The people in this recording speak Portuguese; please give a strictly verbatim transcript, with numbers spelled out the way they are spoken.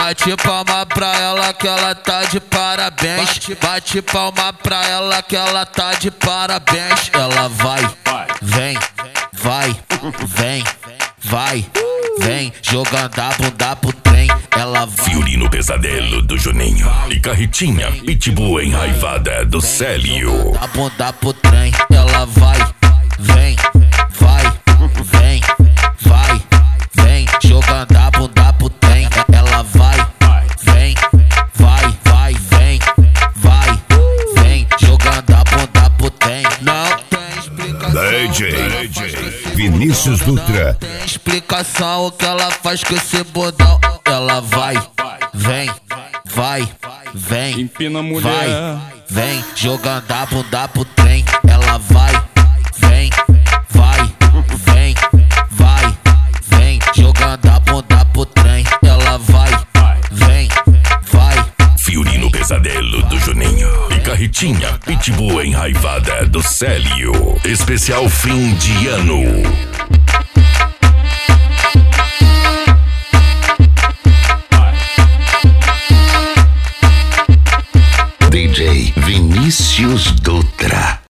Bate palma pra ela que ela tá de parabéns. Bate palma pra ela que ela tá de parabéns. Ela vai, vem, vai, vem, vai, vem, jogando a bunda pro trem. Ela vai. Fiorino Pesadelo do Juninho e Carretinha Pitbull enraivada do Célio. A bunda pro trem. Ela vai, vem, vai, vem, vai, vem, jogando a bunda pro trem. Ela vai, vem, vai, vai, vem, vai, vem, jogando a bunda pro trem. Não tem explicação. D J Vinícius Dutra. Tem explicação o que ela faz com esse bundão. Ela vai, vem, vai, vem, empina a mulher. vai, vem, jogando a bunda pro trem. Ela vai, vem, vai, vem, vai, vem, jogando a bunda pro trem. Ela vai, vem, vai. Fiorino Pesadelo do Juninho e Carretinha Pitbull enraivada do Célio. Especial fim de ano. D J Vinícius Dutra.